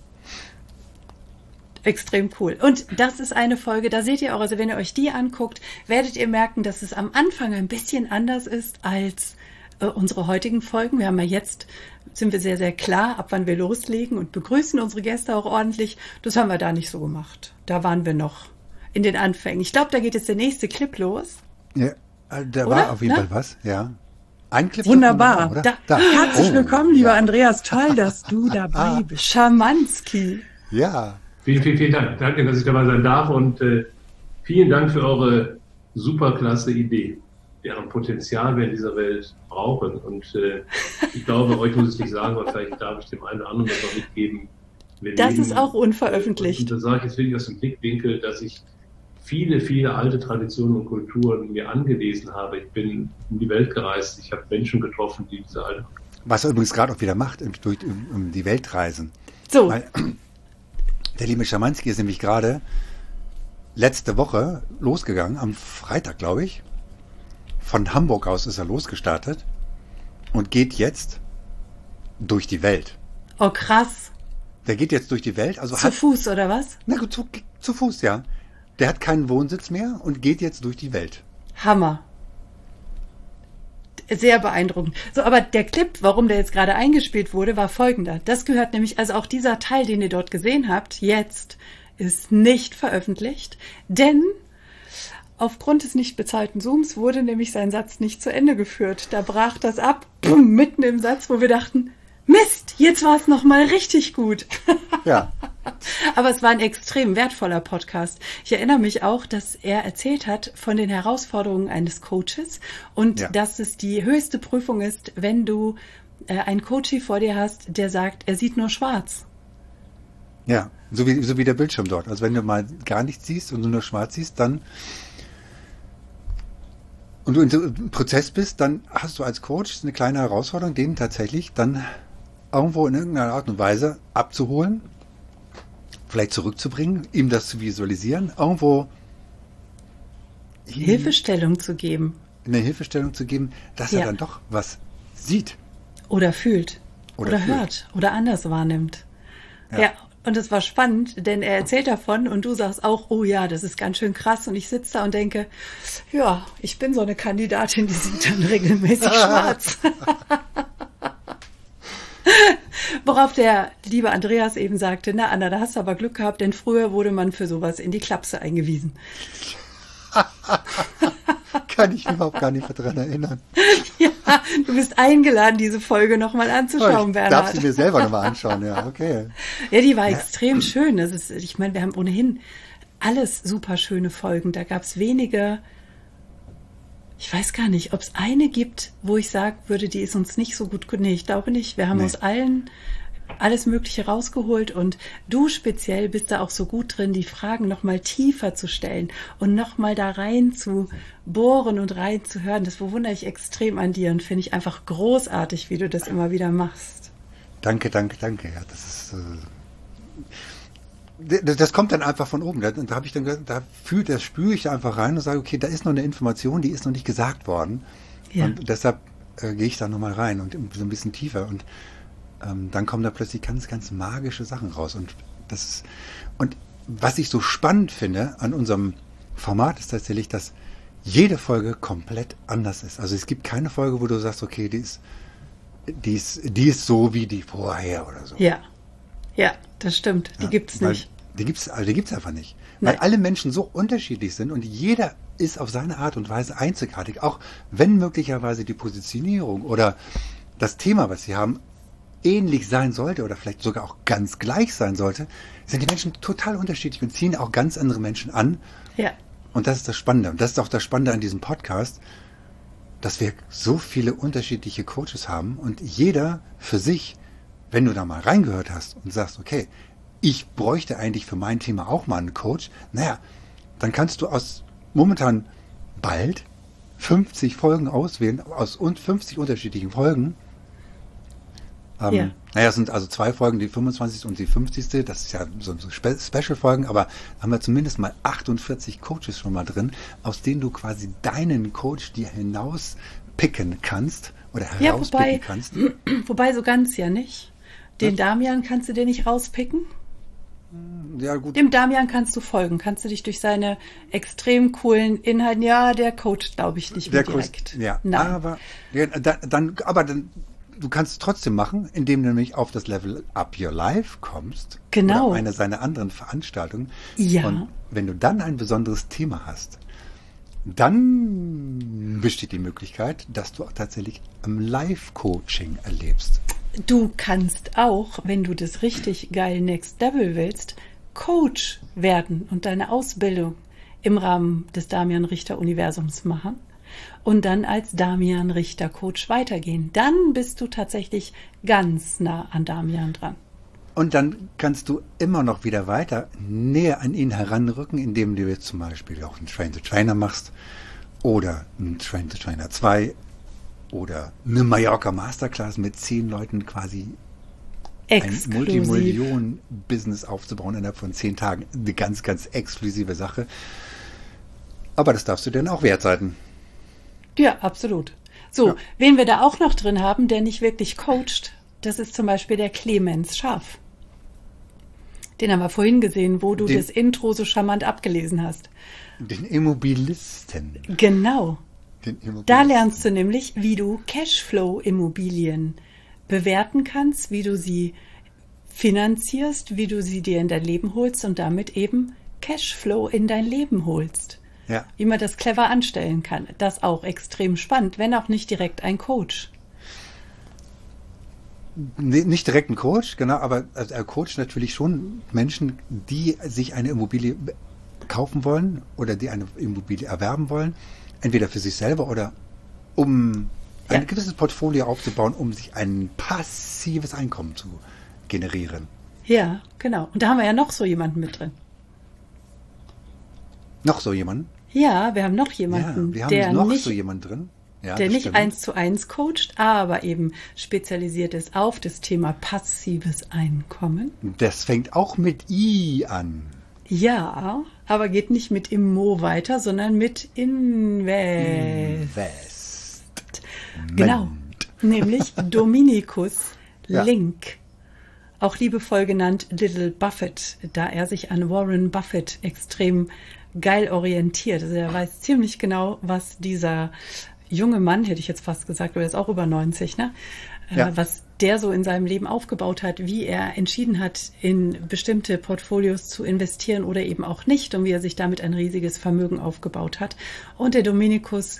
Extrem cool. Und das ist eine Folge, da seht ihr auch, also wenn ihr euch die anguckt, werdet ihr merken, dass es am Anfang ein bisschen anders ist als äh, unsere heutigen Folgen. Wir haben ja jetzt, sind wir sehr, sehr klar, ab wann wir loslegen und begrüßen unsere Gäste auch ordentlich. Das haben wir da nicht so gemacht. Da waren wir noch in den Anfängen. Ich glaube, da geht jetzt der nächste Clip los. Ja, äh, da Oder? war auf jeden Ne? Fall was, ja. Ein Clip Wunderbar. davon, oder? Da, herzlich Oh, willkommen, lieber ja. Andreas. Toll, dass du dabei bist. Schamanski. Ja, Vielen, vielen, vielen Dank. Danke, dass ich dabei sein darf und äh, vielen Dank für eure superklasse Idee, deren Potenzial wir in dieser Welt brauchen. Und äh, ich glaube, euch muss ich nicht sagen, aber vielleicht darf ich dem einen oder anderen das noch mitgeben. Wir Das leben, ist auch unveröffentlicht. Und, und da sage ich jetzt wirklich aus dem Blickwinkel, dass ich viele, viele alte Traditionen und Kulturen mir angelesen habe. Ich bin in die Welt gereist, ich habe Menschen getroffen, die diese alten... was er übrigens gerade auch wieder macht, im- durch um, um die Welt reisen. So, Weil, der liebe Schamanski ist nämlich gerade letzte Woche losgegangen, am Freitag, glaube ich. Von Hamburg aus ist er losgestartet und geht jetzt durch die Welt. oh krass. Der geht jetzt durch die Welt, also Zu hat, Fuß, oder was? na gut, zu, zu Fuß, ja. Der hat keinen Wohnsitz mehr und geht jetzt durch die Welt. Hammer. Sehr beeindruckend. So, aber der Clip, warum der jetzt gerade eingespielt wurde, war folgender. Das gehört nämlich, also auch dieser Teil, den ihr dort gesehen habt, jetzt ist nicht veröffentlicht, denn aufgrund des nicht bezahlten Zooms wurde nämlich sein Satz nicht zu Ende geführt. Da brach das ab, bumm, mitten im Satz, wo wir dachten, Mist, jetzt war es nochmal richtig gut. Ja, Aber es war ein extrem wertvoller Podcast. Ich erinnere mich auch, dass er erzählt hat von den Herausforderungen eines Coaches und Ja. dass es die höchste Prüfung ist, wenn du äh, einen Coachie vor dir hast, der sagt, er sieht nur schwarz. ja. So wie, so wie der Bildschirm dort. Also wenn du mal gar nichts siehst und du nur schwarz siehst, dann und du in so einem Prozess bist, dann hast du als Coach eine kleine Herausforderung, den tatsächlich dann irgendwo in irgendeiner Art und Weise abzuholen, vielleicht zurückzubringen, ihm das zu visualisieren, irgendwo hin- Hilfestellung zu geben eine Hilfestellung zu geben, dass Ja. er dann doch was sieht. oder fühlt Oder oder, fühlt. hört oder anders wahrnimmt. Ja. Ja. Und es war spannend, denn er erzählt davon und du sagst auch, oh ja, das ist ganz schön krass. Und ich sitze da und denke, ja, ich bin so eine Kandidatin, die sieht dann regelmäßig schwarz. Worauf der liebe Andreas eben sagte, na Anna, da hast du aber Glück gehabt, denn früher wurde man für sowas in die Klapse eingewiesen. Kann ich mich überhaupt gar nicht mehr dran erinnern. Ja, du bist eingeladen, diese Folge nochmal anzuschauen, ich Bernhard. darf sie mir selber nochmal anschauen, ja, okay. Ja, die war extrem schön. Das ist, ich meine, wir haben ohnehin alles super schöne Folgen. Da gab es wenige, ich weiß gar nicht, ob es eine gibt, wo ich sagen würde, die ist uns nicht so gut. Nee, ich glaube nicht. Wir haben nee. aus allen alles Mögliche rausgeholt und du speziell bist da auch so gut drin, die Fragen nochmal tiefer zu stellen und nochmal da rein zu bohren und rein zu hören. Das bewundere ich extrem an dir und finde ich einfach großartig, wie du das immer wieder machst. Danke, danke, danke. Ja, das ist... Äh Das, das kommt dann einfach von oben. Da, da habe ich dann, da fühle, das spüre ich einfach rein und sage, okay, da ist noch eine Information, die ist noch nicht gesagt worden. Ja. Und deshalb äh, gehe ich da nochmal rein und so ein bisschen tiefer. Und ähm, dann kommen da plötzlich ganz, ganz magische Sachen raus. Und das ist, und was ich so spannend finde an unserem Format ist tatsächlich, dass jede Folge komplett anders ist. Also es gibt keine Folge, wo du sagst, okay, die ist, die ist, die ist so wie die vorher oder so. Ja. Ja, das stimmt. Die ja, gibt es nicht. Die gibt es also die gibt's einfach nicht. Nein. Weil alle Menschen so unterschiedlich sind und jeder ist auf seine Art und Weise einzigartig. Auch wenn möglicherweise die Positionierung oder das Thema, was sie haben, ähnlich sein sollte oder vielleicht sogar auch ganz gleich sein sollte, sind die Menschen total unterschiedlich und ziehen auch ganz andere Menschen an. Ja. Und das ist das Spannende. Und das ist auch das Spannende an diesem Podcast, dass wir so viele unterschiedliche Coaches haben und jeder für sich, wenn du da mal reingehört hast und sagst, okay, ich bräuchte eigentlich für mein Thema auch mal einen Coach, naja, dann kannst du aus momentan bald fünfzig Folgen auswählen, aus fünfzig unterschiedlichen Folgen. Ähm, ja. Naja, es sind also zwei Folgen, die fünfundzwanzigste und die fünfzigste Das ist ja so, so Spe- Special-Folgen, aber haben wir zumindest mal achtundvierzig Coaches schon mal drin, aus denen du quasi deinen Coach dir hinauspicken kannst oder herauspicken ja, wobei, kannst. Wobei so ganz ja nicht. Den ja. Damian kannst du dir nicht rauspicken? Ja, gut. Dem Damian kannst du folgen. Kannst du dich durch seine extrem coolen Inhalte, ja, der coacht, glaube ich, nicht mehr direkt. Coach, ja, Nein. aber ja, dann, aber dann, du kannst es trotzdem machen, indem du nämlich auf das Level Up Your Life kommst. Genau. Oder eine seiner anderen Veranstaltungen. Ja. Und wenn du dann ein besonderes Thema hast, dann besteht die Möglichkeit, dass du auch tatsächlich im Live-Coaching erlebst. Du kannst auch, wenn du das richtig geil Next Level willst, Coach werden und deine Ausbildung im Rahmen des Damian Richter Universums machen und dann als Damian Richter Coach weitergehen. Dann bist du tatsächlich ganz nah an Damian dran. Und dann kannst du immer noch wieder weiter näher an ihn heranrücken, indem du jetzt zum Beispiel auch einen Train-the-Trainer machst oder einen Train-the-Trainer zwei oder eine Mallorca Masterclass mit zehn Leuten quasi exklusiv. Ein Multimillionen-Business aufzubauen innerhalb von zehn Tagen. Eine ganz, ganz exklusive Sache. Aber das darfst du denn auch wert sein. Ja, absolut. So, ja. Wen wir da auch noch drin haben, der nicht wirklich coacht, das ist zum Beispiel der Clemens Scharf. Den haben wir vorhin gesehen, wo du den, das Intro so charmant abgelesen hast. Den Immobilisten. Genau. Da lernst du nämlich, wie du Cashflow-Immobilien bewerten kannst, wie du sie finanzierst, wie du sie dir in dein Leben holst und damit eben Cashflow in dein Leben holst. Ja. Wie man das clever anstellen kann. Das auch extrem spannend, wenn auch nicht direkt ein Coach. Nee, nicht direkt ein Coach, genau, aber also er coacht natürlich schon Menschen, die sich eine Immobilie kaufen wollen oder die eine Immobilie erwerben wollen. Entweder für sich selber oder um ja. ein gewisses Portfolio aufzubauen, um sich ein passives Einkommen zu generieren. Ja, genau. Und da haben wir ja noch so jemanden mit drin. Noch so jemanden? Ja, wir haben noch jemanden, ja, wir haben der noch nicht, so jemanden drin. Ja, der nicht stimmt. eins zu eins coacht, aber eben spezialisiert ist auf das Thema passives Einkommen. Das fängt auch mit I an. Ja, aber geht nicht mit Immo weiter, sondern mit Invest. Invest. Genau, nämlich Dominikus Ja. Link. Auch liebevoll genannt Little Buffett, da er sich an Warren Buffett extrem geil orientiert. Also er weiß ziemlich genau, was dieser junge Mann, hätte ich jetzt fast gesagt, aber er ist auch über neunzig, ne? Ja. Äh, was der so in seinem Leben aufgebaut hat, wie er entschieden hat, in bestimmte Portfolios zu investieren oder eben auch nicht und wie er sich damit ein riesiges Vermögen aufgebaut hat. Und der Dominikus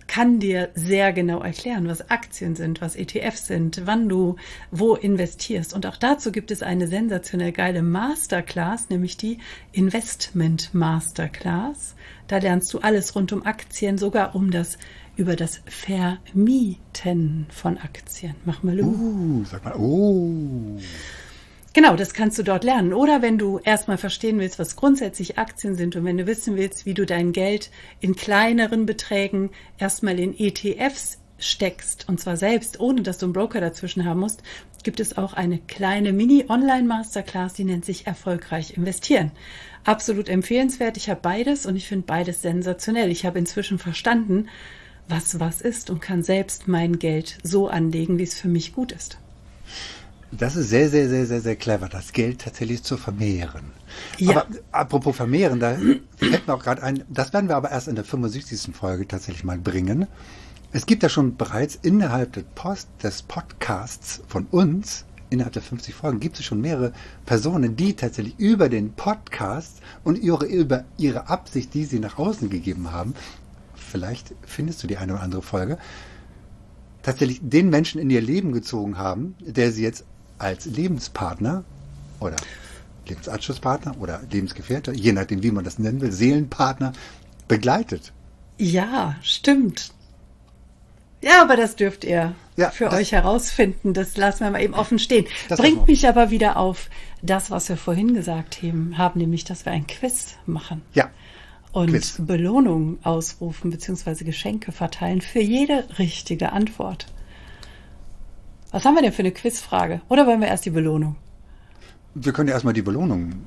kann dir sehr genau erklären, was Aktien sind, was E T Fs sind, wann du wo investierst. Und auch dazu gibt es eine sensationell geile Masterclass, nämlich die Investment Masterclass. Da lernst du alles rund um Aktien, sogar um das über das Vermieten von Aktien. Mach mal lu. Uh, sag mal, oh. Genau, das kannst du dort lernen. Oder wenn du erstmal verstehen willst, was grundsätzlich Aktien sind und wenn du wissen willst, wie du dein Geld in kleineren Beträgen erstmal in E T Fs steckst, und zwar selbst, ohne dass du einen Broker dazwischen haben musst, gibt es auch eine kleine Mini-Online-Masterclass, die nennt sich Erfolgreich investieren. Absolut empfehlenswert. Ich habe beides und ich finde beides sensationell. Ich habe inzwischen verstanden, was was ist und kann selbst mein Geld so anlegen, wie es für mich gut ist. Das ist sehr, sehr, sehr, sehr, sehr clever, das Geld tatsächlich zu vermehren. Ja. Aber apropos vermehren, da fällt mir auch gerade ein, das werden wir aber erst in der fünfundsiebzigsten Folge tatsächlich mal bringen. Es gibt ja schon bereits innerhalb des, Post, des Podcasts von uns, innerhalb der fünfzig Folgen, gibt es schon mehrere Personen, die tatsächlich über den Podcast und ihre, über ihre Absicht, die sie nach außen gegeben haben, vielleicht findest du die eine oder andere Folge, tatsächlich den Menschen in ihr Leben gezogen haben, der sie jetzt als Lebenspartner oder Lebensanschlusspartner oder Lebensgefährte, je nachdem, wie man das nennen will, Seelenpartner, begleitet. Ja, stimmt. Ja, aber das dürft ihr Ja, für das- euch herausfinden. Das lassen wir mal eben offen stehen. Das lassen Bringt wir mich aber wieder auf das, was wir vorhin gesagt haben, haben, nämlich, dass wir ein Quiz machen. Ja, Und Quiz. Belohnungen ausrufen bzw. Geschenke verteilen für jede richtige Antwort. Was haben wir denn für eine Quizfrage? Oder wollen wir erst die Belohnung? wir können ja erstmal die Belohnung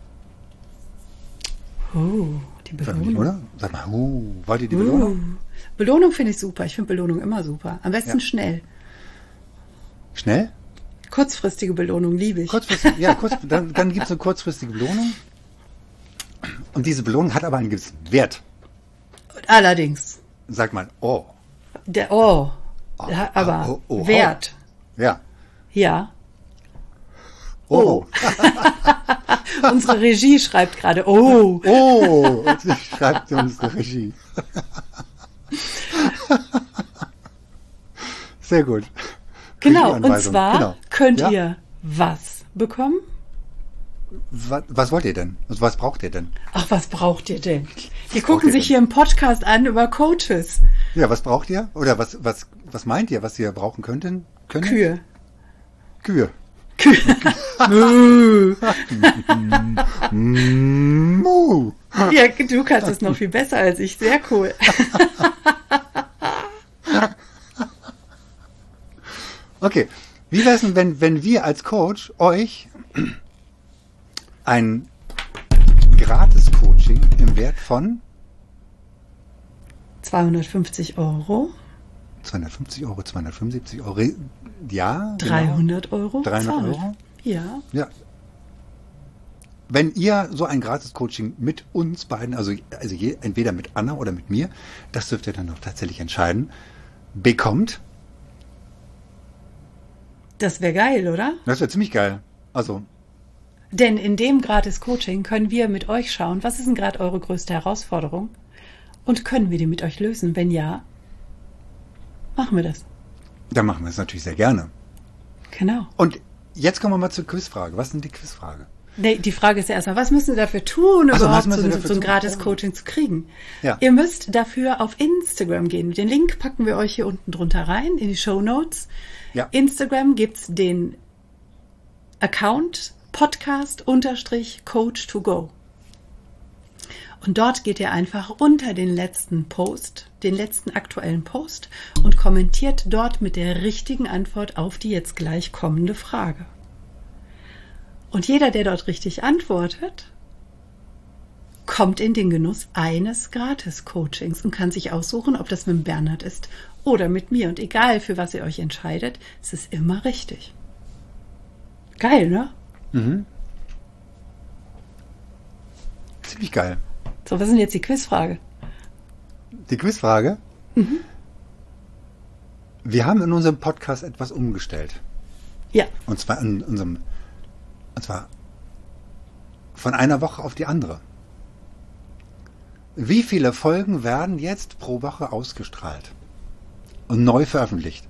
Oh, die veröffentlichen, Belohnung. oder? Sag mal, oh, wollt ihr die Belohnung? Uh, Belohnung finde ich super. Ich finde Belohnung immer super. Am besten Ja. schnell. Schnell? Kurzfristige Belohnung liebe ich. Kurzfristig, ja, kurz, dann, dann gibt es eine kurzfristige Belohnung. Und diese Belohnung hat aber einen gewissen Wert. Allerdings. Sag mal, oh, Der Oh. Ah, Ja, ah, aber oh, oh, Wert. ja, Ja. oh, Unsere Regie schreibt gerade Oh. oh, und sie schreibt unsere Regie. Sehr gut. Genau. Und Regieanweisung, zwar genau. könnt Ja. ihr was bekommen? Was, was wollt ihr denn? Also was braucht ihr denn? Ach, was braucht ihr denn? Die braucht gucken ihr sich denn? hier einen Podcast an über Coaches. Ja, was braucht ihr? Oder was, was, was meint ihr, was ihr brauchen könnten? Können? Kühe. Kühe. Kühe. Mu. Ja, du kannst es noch viel besser als ich. Sehr cool. Okay. Wie wäre es denn, wenn, wenn wir als Coach euch ein Gratis-Coaching im Wert von zweihundertfünfzig Euro, zweihundertfünfzig Euro, zweihundertfünfundsiebzig Euro, ja, dreihundert Euro. dreihundert zahlt. Euro? Ja. Ja. Wenn ihr so ein Gratis-Coaching mit uns beiden, also, also je, entweder mit Anna oder mit mir, das dürft ihr dann auch tatsächlich entscheiden, bekommt, Das wäre geil, oder? das wäre ziemlich geil. Also, Denn in dem Gratis-Coaching können wir mit euch schauen, was ist denn gerade eure größte Herausforderung? Und können wir die mit euch lösen? Wenn ja, machen wir das. dann machen wir es natürlich sehr gerne. Genau. Und jetzt kommen wir mal zur Quizfrage. Was ist denn die Quizfrage? Nee, die Frage ist ja erstmal, was müssen Sie dafür tun, Ach so, überhaupt was müssen so, Sie so, dafür so ein tun? Gratis-Coaching zu kriegen? Ja. Ihr müsst dafür auf Instagram gehen. Den Link packen wir euch hier unten drunter rein, in die Shownotes. Ja. Instagram gibt's den Account Podcast-Coach to go. Und dort geht ihr einfach unter den letzten Post, den letzten aktuellen Post und kommentiert dort mit der richtigen Antwort auf die jetzt gleich kommende Frage. Und jeder, der dort richtig antwortet, kommt in den Genuss eines Gratis-Coachings und kann sich aussuchen, ob das mit Bernhard ist oder mit mir. Und egal, für was ihr euch entscheidet, es ist immer richtig. Geil, ne? Mhm. Ziemlich geil. So, was ist denn jetzt die Quizfrage? Die Quizfrage. Mhm. Wir haben in unserem Podcast etwas umgestellt. Ja, Und zwar in unserem, und zwar von einer Woche auf die andere. Wie viele Folgen werden jetzt pro Woche ausgestrahlt und neu veröffentlicht?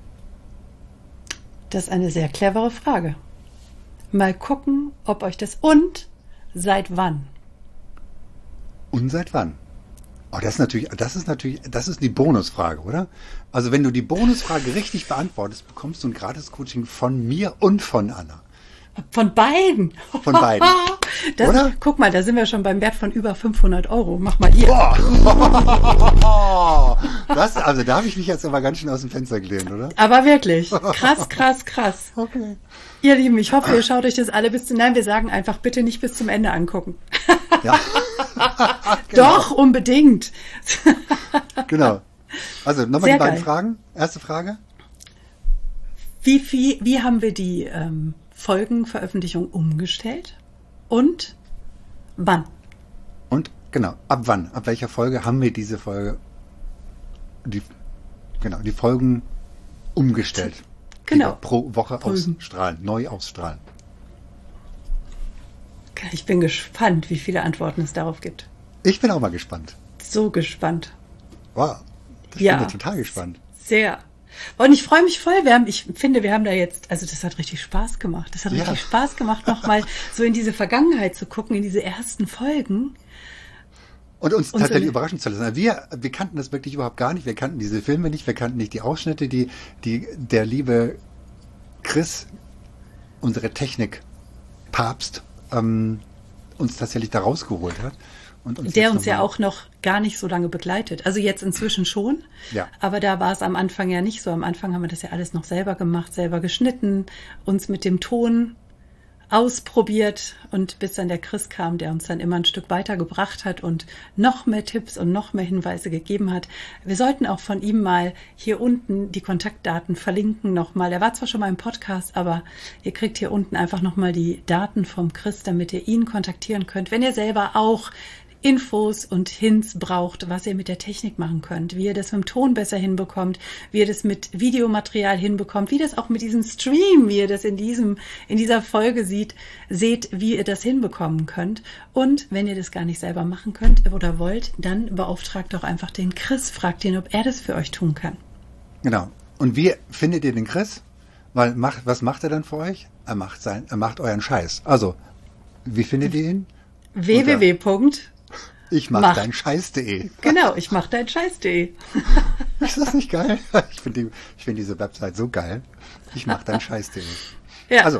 Das ist eine sehr clevere Frage. Mal gucken, ob euch das und seit wann? Und seit wann? Oh, das ist natürlich, das ist natürlich, das ist die Bonusfrage, oder? Also wenn du die Bonusfrage richtig beantwortest, bekommst du ein Gratis-Coaching von mir und von Anna. Von beiden. Von beiden. Das, oder? Guck mal, da sind wir schon beim Wert von über fünfhundert Euro. Mach mal ihr. Boah. Das, also da habe ich mich jetzt aber ganz schön aus dem Fenster gelehnt, oder? Aber wirklich. Krass, krass, krass. Okay. Ihr Lieben, ich hoffe, ihr schaut euch das alle bis zum... Nein, wir sagen einfach, bitte nicht bis zum Ende angucken. Ja. Genau. Doch, unbedingt. Genau. Also nochmal die beiden geil. Fragen. Erste Frage. Wie, viel, wie haben wir die ähm, Folgenveröffentlichung umgestellt? Und wann? Und genau, ab wann? Ab welcher Folge haben wir diese Folge, die, genau, die Folgen umgestellt? Genau. Die wir pro Woche Folgen. ausstrahlen, neu ausstrahlen. Ich bin gespannt, wie viele Antworten es darauf gibt. Ich bin auch mal gespannt. So gespannt. Wow. Das Ja. bin ich total gespannt. Sehr. Und ich freue mich voll. Wir haben, ich finde, wir haben da jetzt, also das hat richtig Spaß gemacht. Das hat Ja. richtig Spaß gemacht, nochmal so in diese Vergangenheit zu gucken, in diese ersten Folgen. Und uns Und tatsächlich so- überraschen zu lassen. Wir, wir kannten das wirklich überhaupt gar nicht. Wir kannten diese Filme nicht. Wir kannten nicht die Ausschnitte, die, die der liebe Chris, unsere Technik-Papst, ähm, uns tatsächlich da rausgeholt hat. Und uns Der jetzt uns ja nochmal- auch noch gar nicht so lange begleitet. Also jetzt inzwischen schon. Ja. Aber da war es am Anfang ja nicht so. Am Anfang haben wir das ja alles noch selber gemacht, selber geschnitten, uns mit dem Ton ausprobiert und bis dann der Chris kam, der uns dann immer ein Stück weiter gebracht hat und noch mehr Tipps und noch mehr Hinweise gegeben hat. Wir sollten auch von ihm mal hier unten die Kontaktdaten verlinken nochmal. Er war zwar schon mal im Podcast, aber ihr kriegt hier unten einfach nochmal die Daten vom Chris, damit ihr ihn kontaktieren könnt, wenn ihr selber auch Infos und Hints braucht, was ihr mit der Technik machen könnt, wie ihr das mit dem Ton besser hinbekommt, wie ihr das mit Videomaterial hinbekommt, wie das auch mit diesem Stream, wie ihr das in diesem, in dieser Folge sieht, seht, wie ihr das hinbekommen könnt. Und wenn ihr das gar nicht selber machen könnt oder wollt, dann beauftragt doch einfach den Chris, fragt ihn, ob er das für euch tun kann. Genau. Und wie findet ihr den Chris? Weil macht, was macht er dann für euch? Er macht sein, er macht euren Scheiß. Also, wie findet ihr ihn? w w w. Ich mach, Mach. dein Scheiß.de. Genau, ich mach dein Scheiß.de. Ist das nicht geil? Ich finde die, ich finde diese Website so geil. Ich mach dein Scheiß.de. Ja. Also,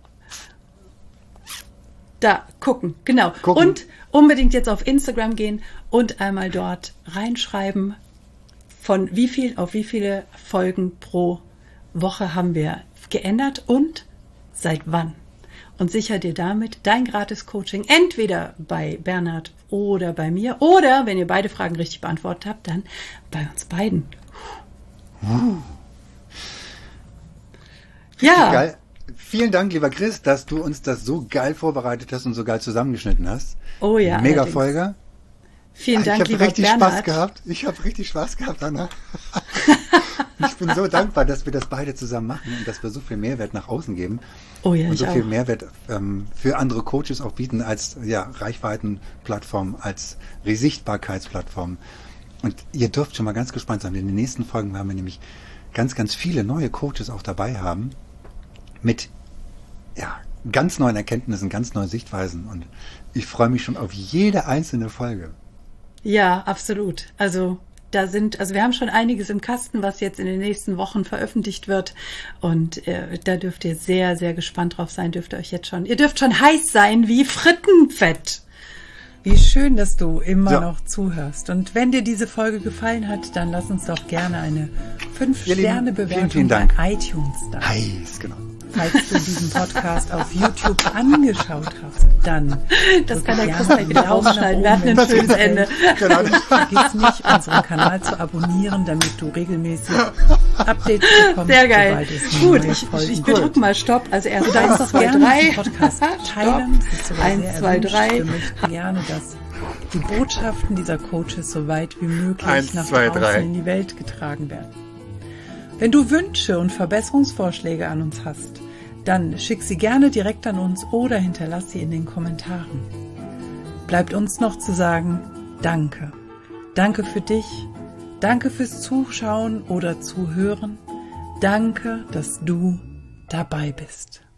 Da gucken, genau. Gucken. Und unbedingt jetzt auf Instagram gehen und einmal dort reinschreiben, von wie viel auf wie viele Folgen pro Woche haben wir geändert und seit wann. Und sicher dir damit dein Gratis-Coaching entweder bei Bernhard oder bei mir oder, wenn ihr beide Fragen richtig beantwortet habt, dann bei uns beiden. Ja, geil. Vielen Dank, lieber Chris, dass du uns das so geil vorbereitet hast und so geil zusammengeschnitten hast. oh ja. Mega allerdings. Folge. Vielen Ich Dank, habe lieber richtig Bernhard. Spaß gehabt. Ich habe richtig Spaß gehabt, Anna. Ich bin so dankbar, dass wir das beide zusammen machen und dass wir so viel Mehrwert nach außen geben Oh ja, und ich so viel auch. Mehrwert ähm, für andere Coaches auch bieten als ja, Reichweitenplattform, als Sichtbarkeitsplattform. Und ihr dürft schon mal ganz gespannt sein. In den nächsten Folgen werden wir nämlich ganz, ganz viele neue Coaches auch dabei haben mit ja, ganz neuen Erkenntnissen, ganz neuen Sichtweisen. Und ich freue mich schon auf jede einzelne Folge. Ja, absolut. Also da sind, also wir haben schon einiges im Kasten, was jetzt in den nächsten Wochen veröffentlicht wird. Und äh, da dürft ihr sehr, sehr gespannt drauf sein, dürft ihr euch jetzt schon, ihr dürft schon heiß sein wie Frittenfett. Wie schön, dass du immer Ja. noch zuhörst. Und wenn dir diese Folge gefallen hat, dann lass uns doch gerne eine fünf Ihr Lieben, Sterne vielen, Bewertung vielen Dank. bei iTunes da. Heiß, genau. Falls du diesen Podcast auf YouTube angeschaut hast, dann Das drück kann der gerne Chris gleich wieder einen Daumen nach rausschneiden. oben, Wir hatten ein wenn es dir schönes gefällt. Ende. Genau. Vergiss nicht, unseren Kanal zu abonnieren, damit du regelmäßig Updates bekommst, Sehr geil. sobald es Gut, neue ich, Folgen ich gibt. drück mal Stopp. Also erst Du darfst eins, doch zwei, gerne drei. diesen Podcast teilen. Das ist sogar Eins, sehr zwei, erwünscht. drei. Wir möchten gerne, dass die Botschaften dieser Coaches so weit wie möglich Eins, nach zwei, draußen drei. in die Welt getragen werden. Wenn du Wünsche und Verbesserungsvorschläge an uns hast, dann schick sie gerne direkt an uns oder hinterlass sie in den Kommentaren. Bleibt uns noch zu sagen, danke. Danke für dich. Danke fürs Zuschauen oder Zuhören. Danke, dass du dabei bist.